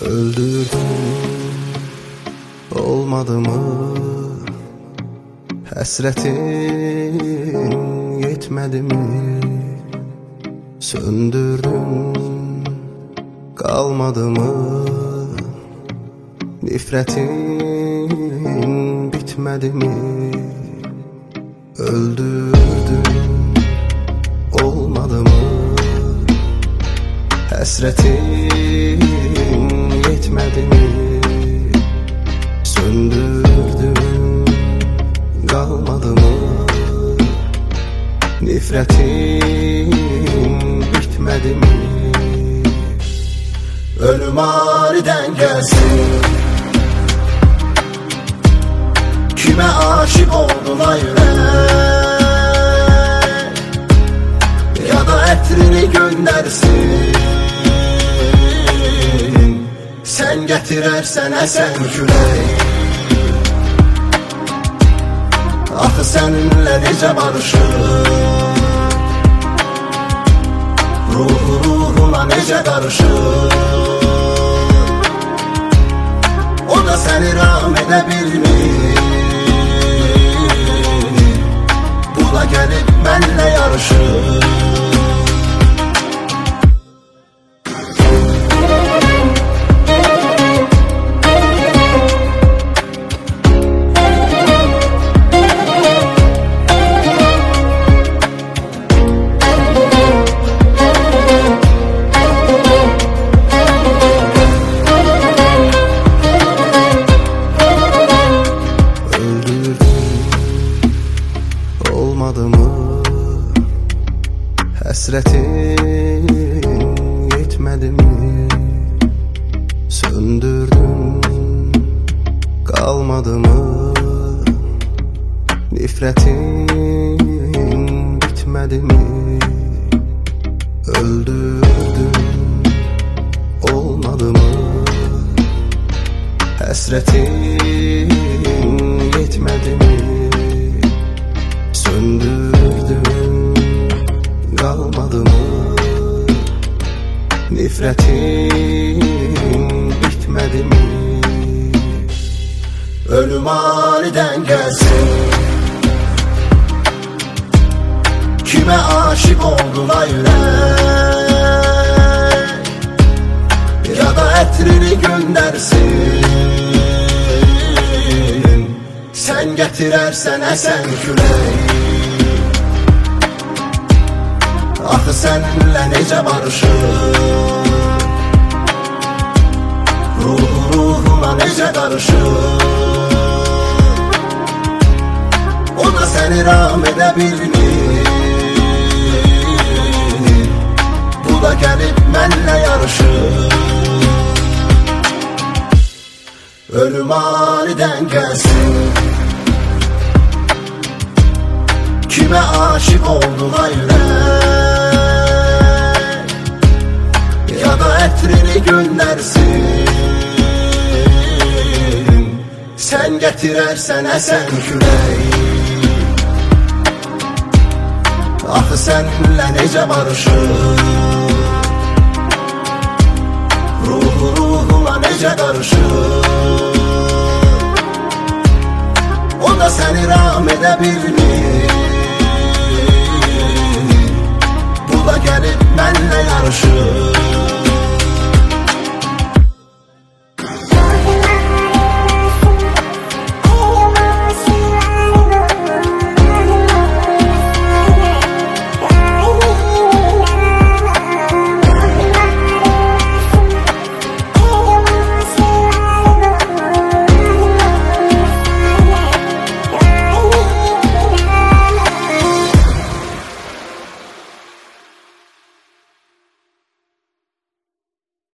Öldürdün, olmadı mı? Həsrətin yetmədi mi? Söndürdün, qalmadı mı? Nifrətin bitmədi mi? Öldürdün, olmadı mı? Həsrətin yetmədi mi? Söndürdün, qalmadı mı? Nifrətin bitmədi mi? Ölüm aniden gelsin. Kime aşık olduğuna yürek, ya da etrini göndersin. Sen getirersen esen külək, axı seninle necə barışır? Ruhuna necə qarışır? O da səni ram edə bilmir. Bu da gəlib mənlə yarışır. Olmadı mı? Həsrətin yetmədi mi? Söndürdün, qalmadı mı? Nifrətin bitmədi mi? Öldürdün, olmadı mı? Həsrətin yetmədi mi? Söndürdün, qalmadı mı? Nifrətin bitmədi mi? Ölüm aniden gelsin. Kime aşık olduğuna yürek, ya da etrini göndersin. Sen getirersen esen külək, axı seninle necə barışır? Ruhuna necə qarışır? O da səni ram edə bilmir. Bu da gəlib mənlə yarışır. Ölüm aniden gelsin. Kime aşık olduğuna yürek, ya da etrini göndersin. Sen getirersen esen külək, axı seninle necə barışır? Ruhuna necə qarışır? O da səni ram edə bilmir. Bu da gəlib mənlə yarışır.